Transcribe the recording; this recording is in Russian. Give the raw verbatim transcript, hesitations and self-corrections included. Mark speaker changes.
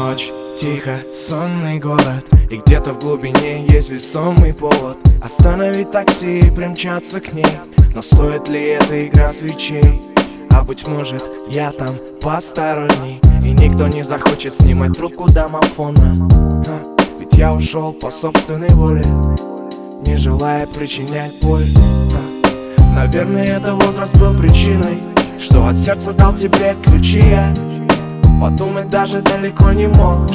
Speaker 1: Ночь, тихо, сонный город, и где-то в глубине есть весомый повод остановить такси и примчаться к ней. Но стоит ли эта игра свечей? А быть может, я там посторонний, и никто не захочет снимать трубку домофона. а, Ведь я ушел по собственной воле, не желая причинять боль. а, Наверное, это возраст был причиной, что от сердца дал тебе ключи я. Подумать даже далеко не мог,